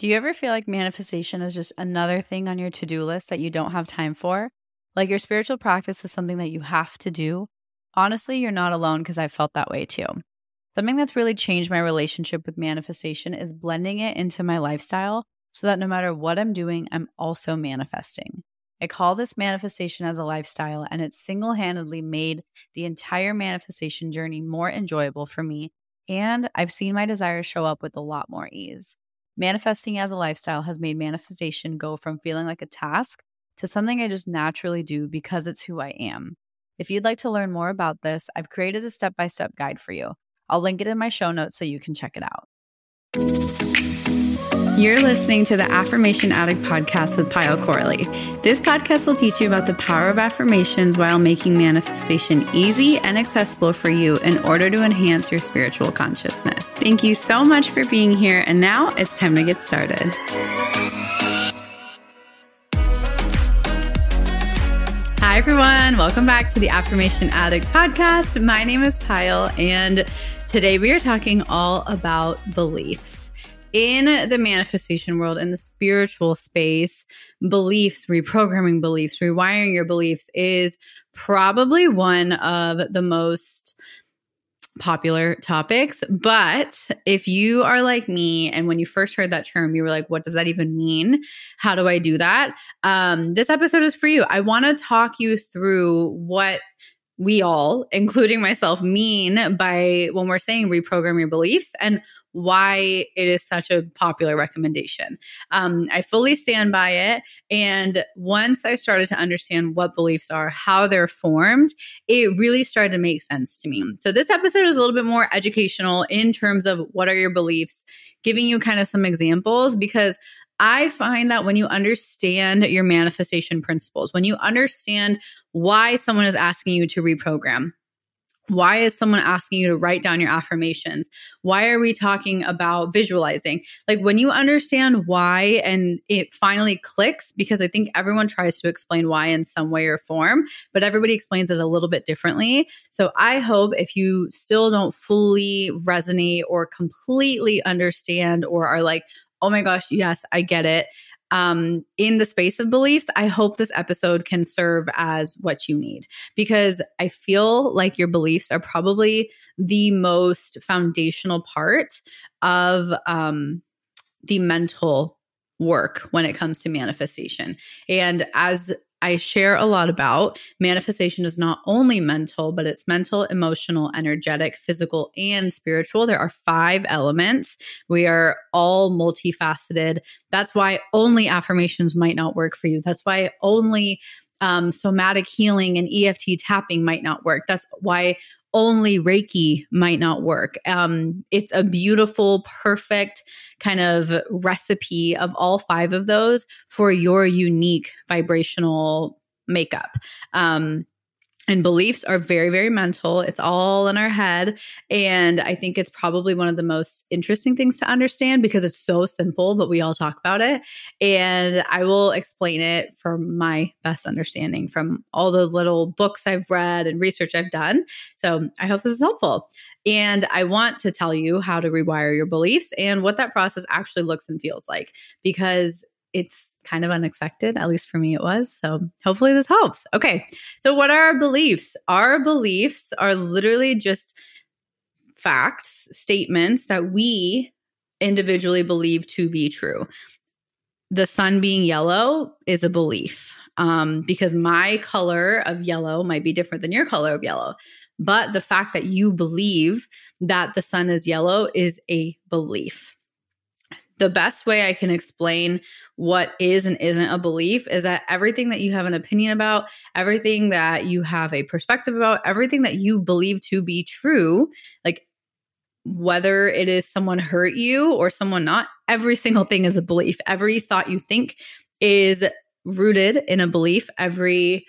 Do you ever feel like manifestation is just another thing on your to-do list that you don't have time for? Like your spiritual practice is something that you have to do? Honestly, you're not alone because I've felt that way too. Something that's really changed my relationship with manifestation is blending it into my lifestyle so that no matter what I'm doing, I'm also manifesting. I call this manifestation as a lifestyle, and it's single-handedly made the entire manifestation journey more enjoyable for me, and I've seen my desires show up with a lot more ease. Manifesting as a lifestyle has made manifestation go from feeling like a task to something I just naturally do because it's who I am. If you'd like to learn more about this, I've created a step-by-step guide for you. I'll link it in my show notes so you can check it out. You're listening to the Affirmation Addict podcast with Payal Corley. This podcast will teach you about the power of affirmations while making manifestation easy and accessible for you in order to enhance your spiritual consciousness. Thank you so much for being here, and now it's time to get started. Hi, everyone. Welcome back to the Affirmation Addict podcast. My name is Payal, and today we are talking all about beliefs. In the manifestation world, in the spiritual space, beliefs, reprogramming beliefs, rewiring your beliefs is probably one of the most popular topics. But if you are like me, and when you first heard that term, you were like, what does that even mean? How do I do that? This episode is for you. I want to talk you through what we all, including myself, mean by when we're saying reprogram your beliefs and why it is such a popular recommendation. I fully stand by it. And once I started to understand what beliefs are, how they're formed, it really started to make sense to me. So this episode is a little bit more educational in terms of what are your beliefs, giving you kind of some examples, because I find that when you understand your manifestation principles, when you understand why someone is asking you to reprogram, why is someone asking you to write down your affirmations? Why are we talking about visualizing? Like when you understand why and it finally clicks, because I think everyone tries to explain why in some way or form, but everybody explains it a little bit differently. So I hope if you still don't fully resonate or completely understand or are like, oh my gosh, yes, I get it. In the space of beliefs, I hope this episode can serve as what you need, because I feel like your beliefs are probably the most foundational part of the mental work when it comes to manifestation. And as I share a lot about, manifestation is not only mental, but it's mental, emotional, energetic, physical, and spiritual. There are 5 elements. We are all multifaceted. That's why only affirmations might not work for you. That's why only somatic healing and EFT tapping might not work. That's why only Reiki might not work. It's a beautiful, perfect kind of recipe of all 5 of those for your unique vibrational makeup. And beliefs are very, very mental. It's all in our head. And I think it's probably one of the most interesting things to understand because it's so simple, but we all talk about it. And I will explain it from my best understanding from all the little books I've read and research I've done. So I hope this is helpful. And I want to tell you how to rewire your beliefs and what that process actually looks and feels like, because it's kind of unexpected. At least for me, it was. So hopefully this helps. Okay. So what are our beliefs? Our beliefs are literally just facts, statements that we individually believe to be true. The sun being yellow is a belief, because my color of yellow might be different than your color of yellow. But the fact that you believe that the sun is yellow is a belief. The best way I can explain what is and isn't a belief is that everything that you have an opinion about, everything that you have a perspective about, everything that you believe to be true, like whether it is someone hurt you or someone not, every single thing is a belief. Every thought you think is rooted in a belief. Every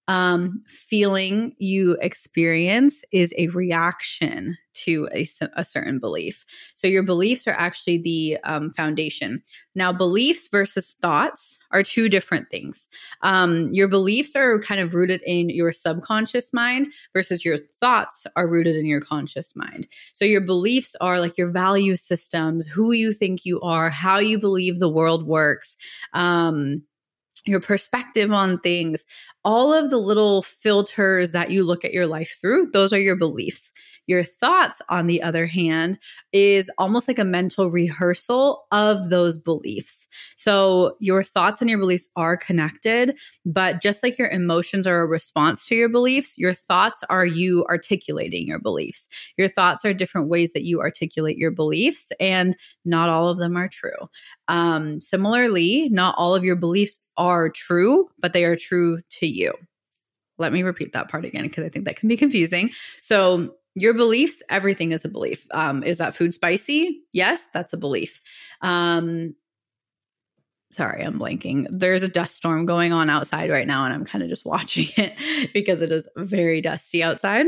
feeling you experience is a reaction to a certain belief. So your beliefs are actually the foundation. Now, beliefs versus thoughts are two different things. Your beliefs are kind of rooted in your subconscious mind versus your thoughts are rooted in your conscious mind. So your beliefs are like your value systems, who you think you are, how you believe the world works, your perspective on things, all of the little filters that you look at your life through, those are your beliefs. Your thoughts, on the other hand, is almost like a mental rehearsal of those beliefs. So your thoughts and your beliefs are connected, but just like your emotions are a response to your beliefs, your thoughts are you articulating your beliefs. Your thoughts are different ways that you articulate your beliefs, and not all of them are true. Similarly, not all of your beliefs are true, but they are true to you. Let me repeat that part again because I think that can be confusing. So your beliefs, everything is a belief. Is that food spicy? Yes, that's a belief. Sorry, I'm blanking. There's a dust storm going on outside right now, and I'm kind of just watching it because it is very dusty outside.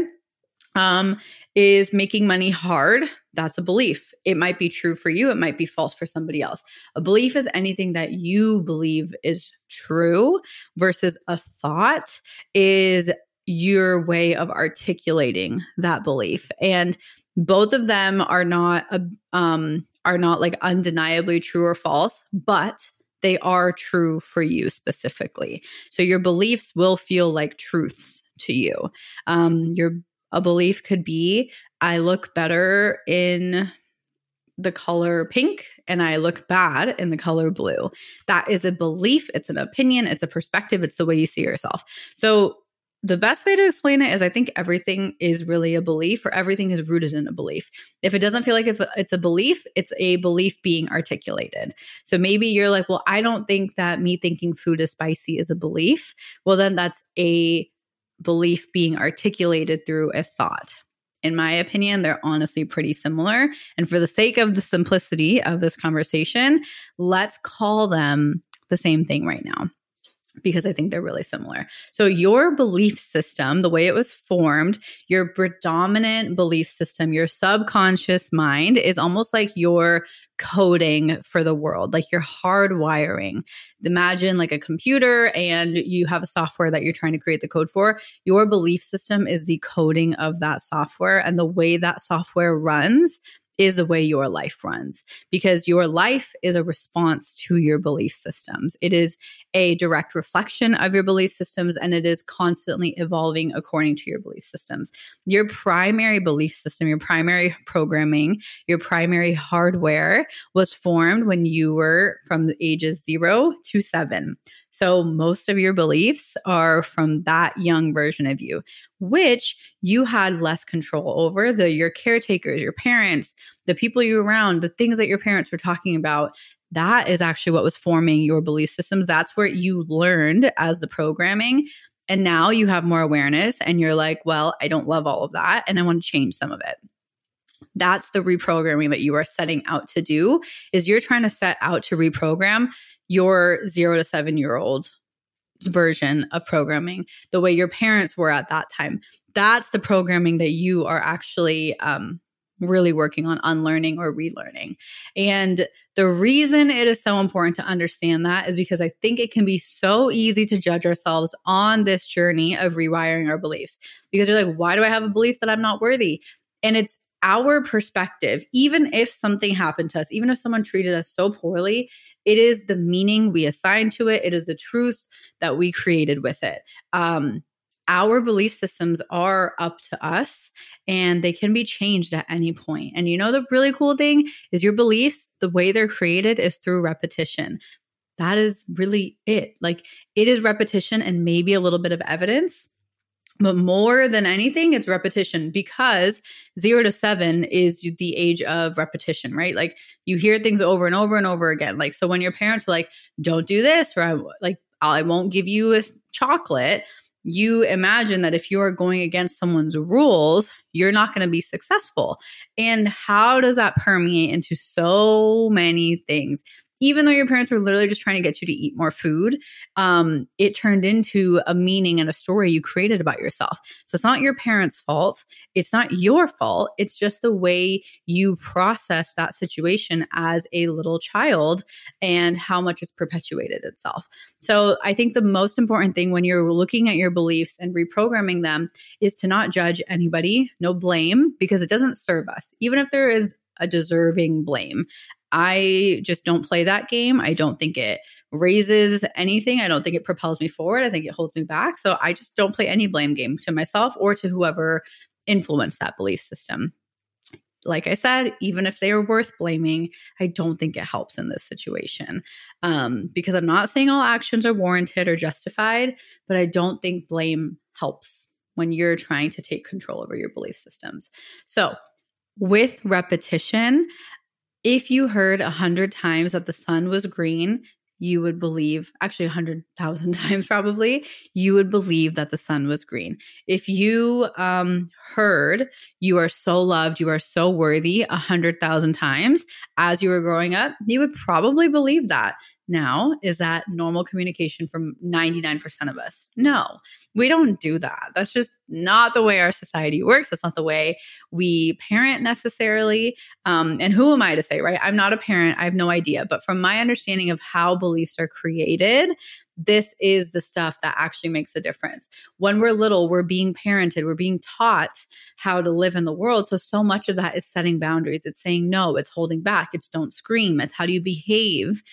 Is making money hard? That's a belief. It might be true for you. It might be false for somebody else. A belief is anything that you believe is true, versus a thought is your way of articulating that belief. And both of them are not like undeniably true or false, but they are true for you specifically. So your beliefs will feel like truths to you. A belief could be, I look better in the color pink and I look bad in the color blue. That is a belief. It's an opinion. It's a perspective. It's the way you see yourself. So the best way to explain it is I think everything is really a belief, or everything is rooted in a belief. If it doesn't feel like it's a belief, it's a belief being articulated. So maybe you're like, well, I don't think that me thinking food is spicy is a belief. Well, then that's a belief being articulated through a thought. In my opinion, they're honestly pretty similar. And for the sake of the simplicity of this conversation, let's call them the same thing right now, because I think they're really similar. So your belief system, the way it was formed, your predominant belief system, your subconscious mind is almost like your coding for the world, like your hardwiring. Imagine like a computer and you have a software that you're trying to create the code for. Your belief system is the coding of that software, and the way that software runs is the way your life runs, because your life is a response to your belief systems. It is a direct reflection of your belief systems, and it is constantly evolving according to your belief systems. Your primary belief system, your primary programming, your primary hardware was formed when you were from the ages 0 to 7. So most of your beliefs are from that young version of you, which you had less control over. Your caretakers, your parents, the people you were around, the things that your parents were talking about, that is actually what was forming your belief systems. That's where you learned as the programming. And now you have more awareness and you're like, well, I don't love all of that and I want to change some of it. That's the reprogramming that you are setting out to do, is you're trying to set out to reprogram your 0 to 7-year-old version of programming the way your parents were at that time. That's the programming that you are actually really working on unlearning or relearning. And the reason it is so important to understand that is because I think it can be so easy to judge ourselves on this journey of rewiring our beliefs, because you're like, why do I have a belief that I'm not worthy? And it's our perspective. Even if something happened to us, even if someone treated us so poorly, it is the meaning we assign to it. It is the truth that we created with it. Our belief systems are up to us, and they can be changed at any point. And you know, the really cool thing is your beliefs, the way they're created is through repetition. That is really it. Like, it is repetition and maybe a little bit of evidence. But more than anything, it's repetition, because 0 to 7 is the age of repetition, right? Like, you hear things over and over and over again. Like, so when your parents were like, don't do this, or I won't give you a chocolate, you imagine that if you are going against someone's rules, you're not going to be successful. And how does that permeate into so many things? even though your parents were literally just trying to get you to eat more food, it turned into a meaning and a story you created about yourself. So it's not your parents' fault. It's not your fault. It's just the way you process that situation as a little child and how much it's perpetuated itself. So I think the most important thing when you're looking at your beliefs and reprogramming them is to not judge anybody, no blame, because it doesn't serve us. Even if there is a deserving blame, I just don't play that game. I don't think it raises anything. I don't think it propels me forward. I think it holds me back. So I just don't play any blame game to myself or to whoever influenced that belief system. Like I said, even if they were worth blaming, I don't think it helps in this situation, because I'm not saying all actions are warranted or justified, but I don't think blame helps when you're trying to take control over your belief systems. So with repetition, if you heard 100 times that the sun was green, you would believe, actually 100,000 times probably, you would believe that the sun was green. If you heard you are so loved, you are so worthy 100,000 times as you were growing up, you would probably believe that. Now, is that normal communication from 99% of us? No, we don't do that. That's just not the way our society works. That's not the way we parent necessarily. And who am I to say, right? I'm not a parent. I have no idea. But from my understanding of how beliefs are created, this is the stuff that actually makes a difference. When we're little, we're being parented, we're being taught how to live in the world. So much of that is setting boundaries. It's saying no, it's holding back, it's don't scream, it's how do you behave.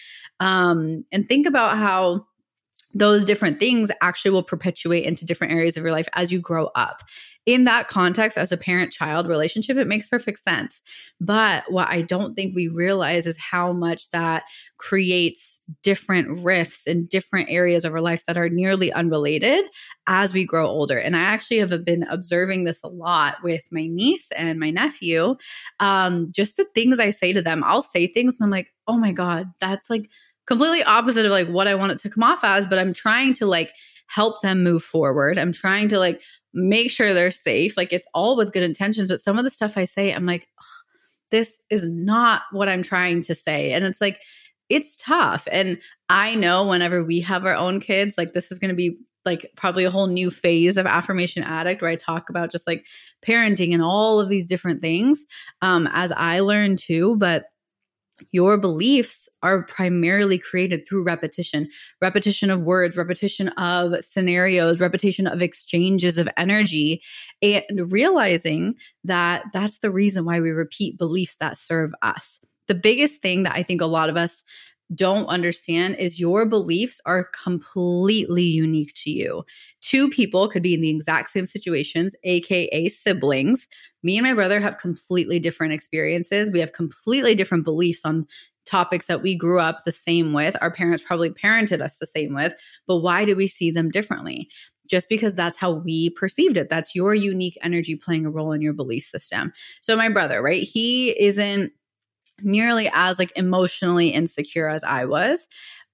And think about how those different things actually will perpetuate into different areas of your life as you grow up. In that context, as a parent-child relationship, it makes perfect sense. But what I don't think we realize is how much that creates different rifts in different areas of our life that are nearly unrelated as we grow older. And I actually have been observing this a lot with my niece and my nephew. Just the things I say to them, I'll say things and I'm like, oh my God, that's like completely opposite of like what I want it to come off as, but I'm trying to like help them move forward. I'm trying to like make sure they're safe. Like it's all with good intentions, but some of the stuff I say, I'm like, this is not what I'm trying to say. And it's like, it's tough. And I know whenever we have our own kids, like this is going to be like probably a whole new phase of Affirmation Addict where I talk about just like parenting and all of these different things as I learn too. But your beliefs are primarily created through repetition of words, repetition of scenarios, repetition of exchanges of energy, and realizing that that's the reason why we repeat beliefs that serve us. The biggest thing that I think a lot of us don't understand is your beliefs are completely unique to you. Two people could be in the exact same situations, aka siblings. Me and my brother have completely different experiences. We have completely different beliefs on topics that we grew up the same with. Our parents probably parented us the same with, but why do we see them differently? Just because that's how we perceived it. That's your unique energy playing a role in your belief system. So my brother, right? He isn't nearly as like emotionally insecure as I was.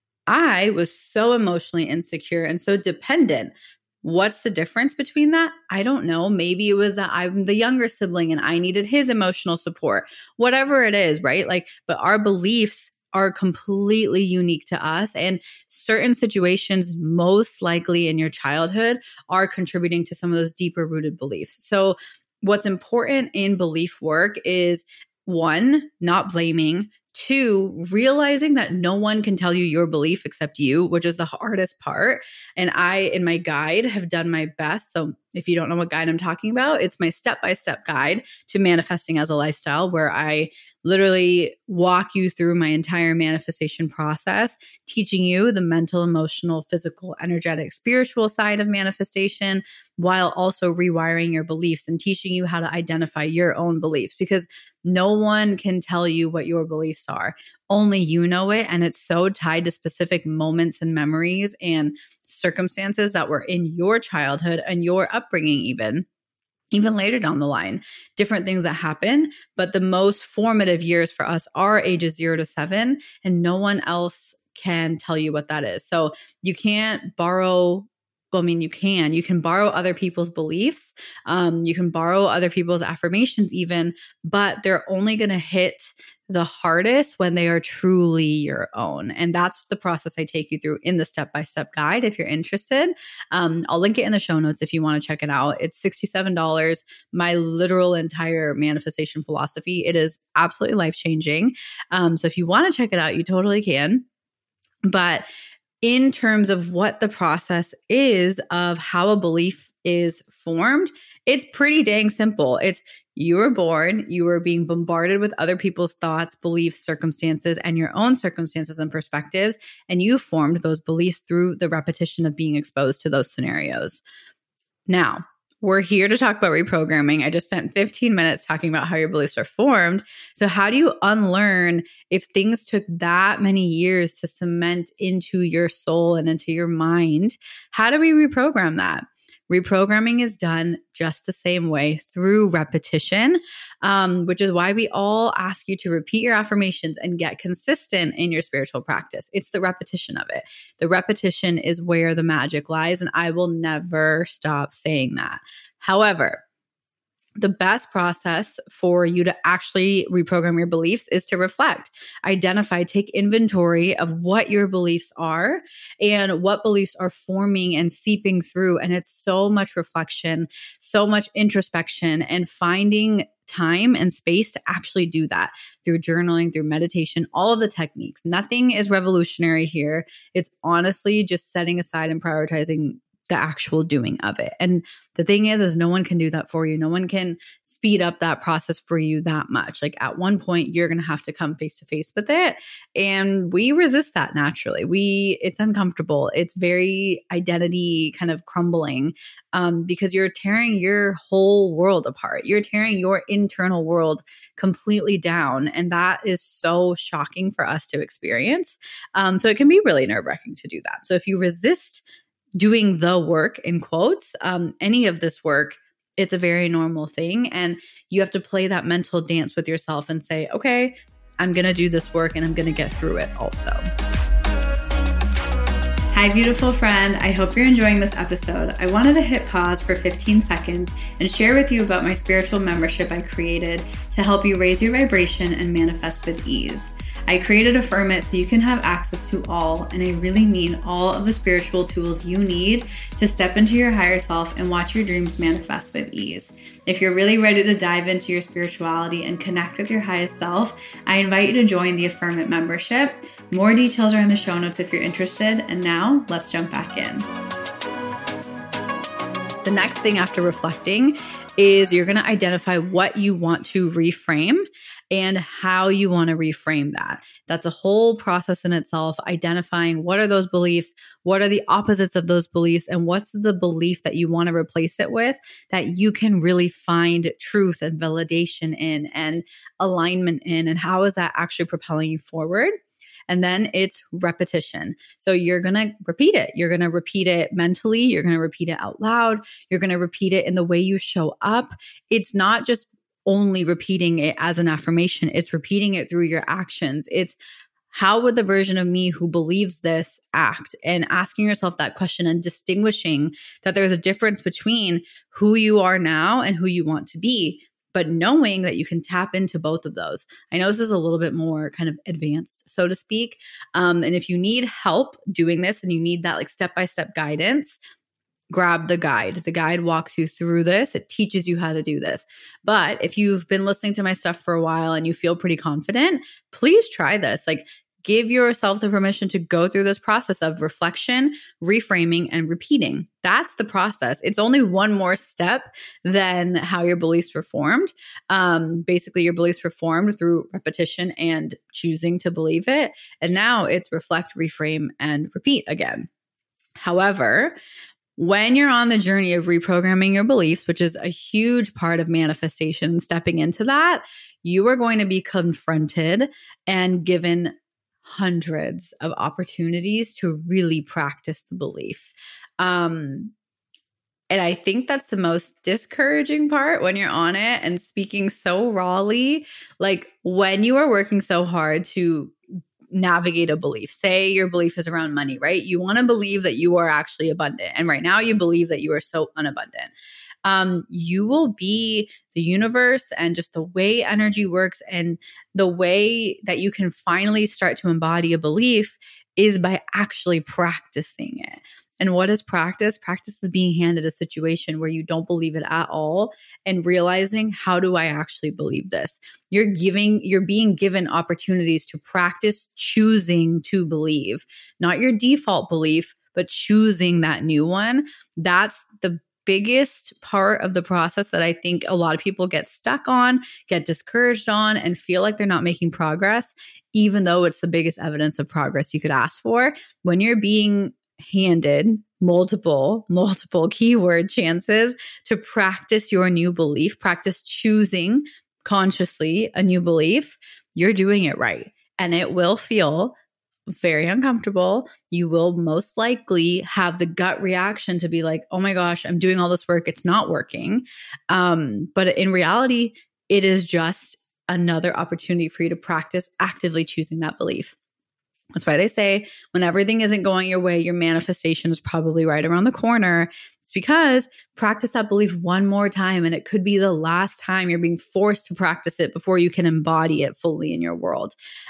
I was so emotionally insecure and so dependent. What's the difference between that? I don't know. Maybe it was that I'm the younger sibling and I needed his emotional support. Whatever it is, right? Like, but our beliefs are completely unique to us, and certain situations, most likely in your childhood, are contributing to some of those deeper rooted beliefs. So what's important in belief work is 1, not blaming. 2, realizing that no one can tell you your belief except you, which is the hardest part. And I, in my guide, have done my best. So if you don't know what guide I'm talking about, it's my step-by-step guide to manifesting as a lifestyle, where I literally walk you through my entire manifestation process, teaching you the mental, emotional, physical, energetic, spiritual side of manifestation, while also rewiring your beliefs and teaching you how to identify your own beliefs, because no one can tell you what your beliefs are. Only you know it. And it's so tied to specific moments and memories and circumstances that were in your childhood and your upbringing, even later down the line, different things that happen. But the most formative years for us are ages 0 to 7, and no one else can tell you what that is. So you can't borrow. Well, I mean, you can borrow other people's beliefs. You can borrow other people's affirmations even, but they're only going to hit the hardest when they are truly your own. And that's the process I take you through in the step-by-step guide. If you're interested, I'll link it in the show notes if you want to check it out. It's $67, my literal entire manifestation philosophy. It is absolutely life-changing. So if you want to check it out, you totally can. But in terms of what the process is of how a belief is formed, it's pretty dang simple. It's you were born, you were being bombarded with other people's thoughts, beliefs, circumstances, and your own circumstances and perspectives, and you formed those beliefs through the repetition of being exposed to those scenarios. Now, we're here to talk about reprogramming. I just spent 15 minutes talking about how your beliefs are formed. So how do you unlearn if things took that many years to cement into your soul and into your mind? How do we reprogram that? Reprogramming is done just the same way through repetition, which is why we all ask you to repeat your affirmations and get consistent in your spiritual practice. It's the repetition of it. The repetition is where the magic lies, and I will never stop saying that. However, the best process for you to actually reprogram your beliefs is to reflect, identify, take inventory of what your beliefs are and what beliefs are forming and seeping through. And it's so much reflection, so much introspection, and finding time and space to actually do that through journaling, through meditation, all of the techniques. Nothing is revolutionary here. It's honestly just setting aside and prioritizing the actual doing of it. And the thing is no one can do that for you. No one can speed up that process for you that much. Like at one point, you're going to have to come face to face with it. And we resist that naturally. It's uncomfortable. It's very identity kind of crumbling because you're tearing your whole world apart. You're tearing your internal world completely down. And that is so shocking for us to experience. So it can be really nerve-wracking to do that. So if you resist doing the work in quotes, any of this work, it's a very normal thing. And you have to play that mental dance with yourself and say, okay, I'm going to do this work and I'm going to get through it also. Hi, beautiful friend. I hope you're enjoying this episode. I wanted to hit pause for 15 seconds and share with you about my spiritual membership I created to help you raise your vibration and manifest with ease. I created Affirm It so you can have access to all, and I really mean all of the spiritual tools you need to step into your higher self and watch your dreams manifest with ease. If you're really ready to dive into your spirituality and connect with your highest self, I invite you to join the Affirm It membership. More details are in the show notes if you're interested. And now let's jump back in. The next thing after reflecting is you're going to identify what you want to reframe and how you want to reframe that. That's a whole process in itself, identifying what are those beliefs, what are the opposites of those beliefs, and what's the belief that you want to replace it with that you can really find truth and validation in and alignment in, and how is that actually propelling you forward? And then it's repetition. So you're going to repeat it. You're going to repeat it mentally. You're going to repeat it out loud. You're going to repeat it in the way you show up. It's not just only repeating it as an affirmation. It's repeating it through your actions. It's how would the version of me who believes this act? And asking yourself that question and distinguishing that there's a difference between who you are now and who you want to be, but knowing that you can tap into both of those. I know this is a little bit more kind of advanced, so to speak. And if you need help doing this and you need that like step-by-step guidance, grab the guide. The guide walks you through this. It teaches you how to do this. But if you've been listening to my stuff for a while and you feel pretty confident, please try this. Like, give yourself the permission to go through this process of reflection, reframing, and repeating. That's the process. It's only one more step than how your beliefs were formed. Basically, your beliefs were formed through repetition and choosing to believe it. And now it's reflect, reframe, and repeat again. However, when you're on the journey of reprogramming your beliefs, which is a huge part of manifestation, stepping into that, you are going to be confronted and given hundreds of opportunities to really practice the belief. And I think that's the most discouraging part when you're on it and speaking so rawly, like when you are working so hard to navigate a belief. Say your belief is around money, right? You want to believe that you are actually abundant. And right now you believe that you are so unabundant. you will be the universe, and just the way energy works and the way that you can finally start to embody a belief is by actually practicing it. And what is practice? Practice is being handed a situation where you don't believe it at all and realizing, how do I actually believe this? You're being given opportunities to practice choosing to believe, not your default belief, but choosing that new one. That's the biggest part of the process that I think a lot of people get stuck on, get discouraged on, and feel like they're not making progress, even though it's the biggest evidence of progress you could ask for. When you're being handed multiple keyword chances to practice your new belief, practice choosing consciously a new belief, you're doing it right. And it will feel very uncomfortable. You will most likely have the gut reaction to be like, oh my gosh, I'm doing all this work, it's not working. But in reality, it is just another opportunity for you to practice actively choosing that belief. That's why they say when everything isn't going your way, your manifestation is probably right around the corner. It's because practice that belief one more time, and it could be the last time you're being forced to practice it before you can embody it fully in your world.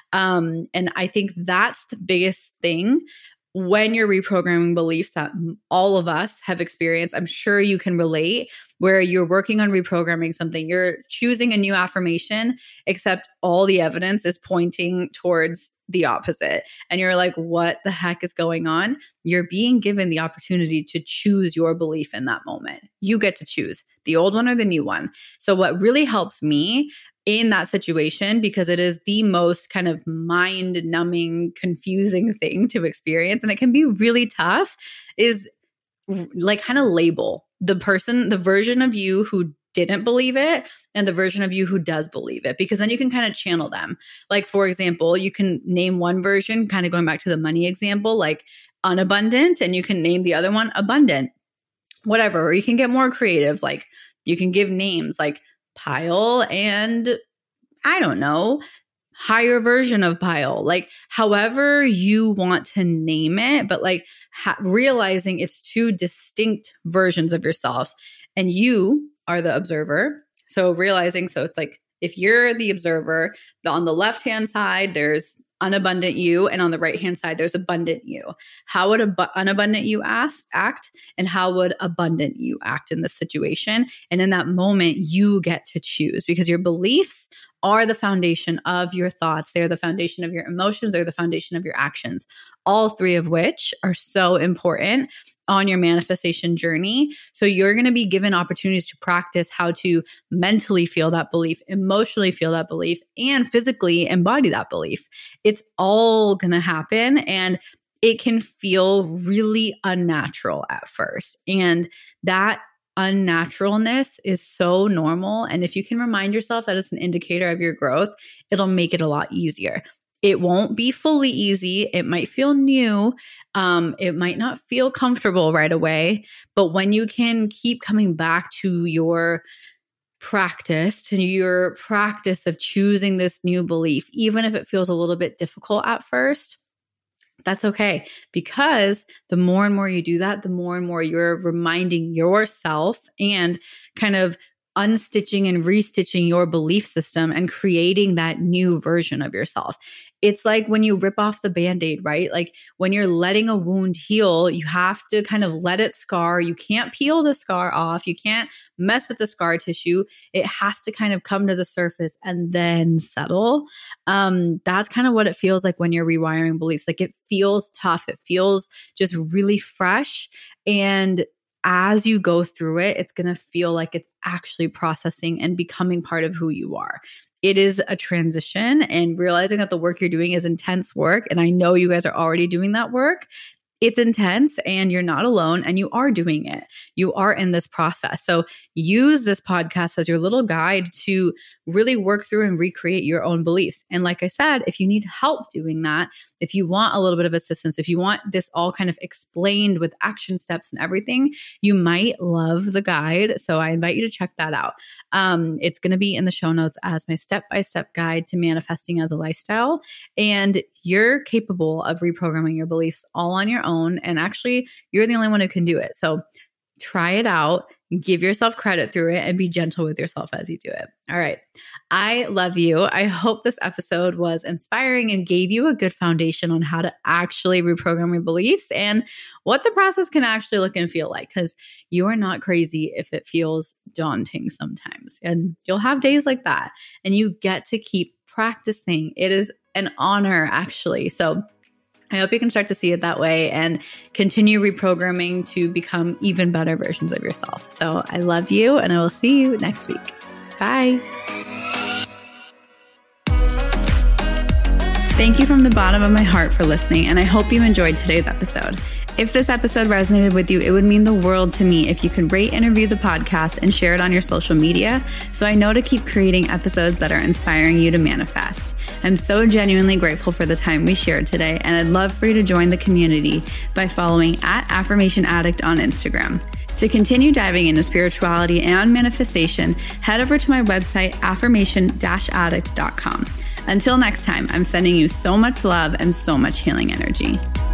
And I think that's the biggest thing when you're reprogramming beliefs that all of us have experienced. I'm sure you can relate, where you're working on reprogramming something, you're choosing a new affirmation, except all the evidence is pointing towards the opposite. And you're like, what the heck is going on? You're being given the opportunity to choose your belief in that moment. You get to choose the old one or the new one. So what really helps me in that situation, because it is the most kind of mind-numbing, confusing thing to experience, and it can be really tough, is like kind of label the version of you who didn't believe it and the version of you who does believe it, because then you can kind of channel them. Like, for example, you can name one version, kind of going back to the money example, like unabundant, and you can name the other one abundant, whatever. Or you can get more creative. Like you can give names like pile and I don't know, higher version of pile, like however you want to name it, but like realizing it's two distinct versions of yourself and you are the observer. So realizing, so it's like, if you're the observer, on the left-hand side, there's unabundant you, and on the right-hand side, there's abundant you. How would unabundant you act, and how would abundant you act in this situation? And in that moment, you get to choose, because your beliefs are the foundation of your thoughts. They're the foundation of your emotions. They're the foundation of your actions, all three of which are so important on your manifestation journey. So you're going to be given opportunities to practice how to mentally feel that belief, emotionally feel that belief, and physically embody that belief. It's all going to happen, and it can feel really unnatural at first. And that unnaturalness is so normal. And if you can remind yourself that it's an indicator of your growth, it'll make it a lot easier. It won't be fully easy. It might feel new. It might not feel comfortable right away. But when you can keep coming back to your practice of choosing this new belief, even if it feels a little bit difficult at first, that's okay. Because the more and more you do that, the more and more you're reminding yourself and kind of unstitching and restitching your belief system and creating that new version of yourself. It's like when you rip off the Band-Aid, right? Like when you're letting a wound heal, you have to kind of let it scar. You can't peel the scar off. You can't mess with the scar tissue. It has to kind of come to the surface and then settle. That's kind of what it feels like when you're rewiring beliefs. Like it feels tough. It feels just really fresh. And as you go through it, it's going to feel like it's actually processing and becoming part of who you are. It is a transition, and realizing that the work you're doing is intense work. And I know you guys are already doing that work. It's intense, and you're not alone, and you are doing it. You are in this process. So use this podcast as your little guide to really work through and recreate your own beliefs. And like I said, if you need help doing that, if you want a little bit of assistance, if you want this all kind of explained with action steps and everything, you might love the guide. So I invite you to check that out. It's going to be in the show notes as my step-by-step guide to manifesting as a lifestyle. And you're capable of reprogramming your beliefs all on your own. And actually, you're the only one who can do it. So try it out. give yourself credit through it and be gentle with yourself as you do it. All right. I love you. I hope this episode was inspiring and gave you a good foundation on how to actually reprogram your beliefs and what the process can actually look and feel like, because you are not crazy if it feels daunting sometimes. And you'll have days like that, and you get to keep practicing. It is an honor, actually. So I hope you can start to see it that way and continue reprogramming to become even better versions of yourself. So I love you, and I will see you next week. Bye. Thank you from the bottom of my heart for listening, and I hope you enjoyed today's episode. If this episode resonated with you, it would mean the world to me if you could rate and review the podcast and share it on your social media so I know to keep creating episodes that are inspiring you to manifest. I'm so genuinely grateful for the time we shared today, and I'd love for you to join the community by following @AffirmationAddict on Instagram. To continue diving into spirituality and manifestation, head over to my website, affirmation-addict.com. Until next time, I'm sending you so much love and so much healing energy.